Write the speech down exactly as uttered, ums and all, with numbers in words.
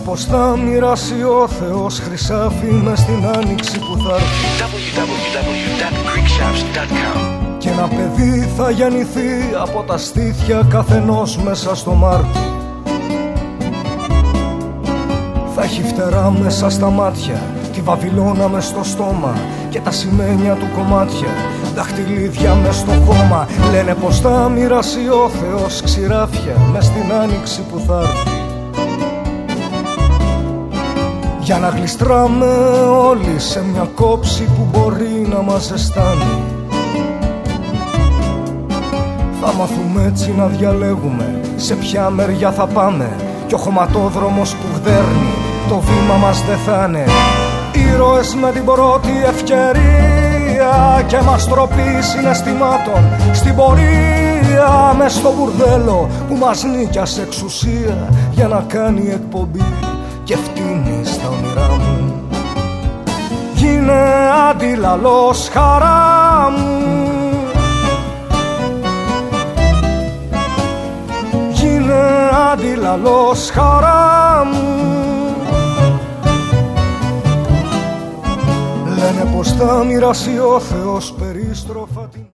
πως θα μοιράσει ο Θεός χρυσάφι μες στην άνοιξη που θα έρθει. double-u double-u double-u dot greek shops dot com. Κι ένα παιδί θα γεννηθεί από τα στήθια καθενός μέσα στο Μάρτι. Θα έχει φτερά μέσα στα μάτια, τη Βαβυλώνα μες στο στόμα και τα σημαίνια του κομμάτια, δαχτυλίδια μες στο χώμα. Λένε πως θα μοιράσει ο Θεός ξηράφια μες στην άνοιξη που θα έρθει. Για να γλιστράμε όλοι σε μια κόψη που μπορεί να μας ζεστάνει. Θα μάθουμε έτσι να διαλέγουμε σε ποια μεριά θα πάμε, κι ο χωματόδρομος που γδέρνει το βήμα μας δεν θα είναι. Ήρωες με την πρώτη ευκαιρία και μας τροπή συναισθημάτων στην πορεία μες στο μπουρδέλο που μας νίκιασε εξουσία για να κάνει εκπομπή και φτύνει στα όνειρά μου. Γίνε αντίλαλος χαρά μου, γίνε αντίλαλος χαρά μου. Λένε πως θα μοιράσει ο Θεός περίστροφα την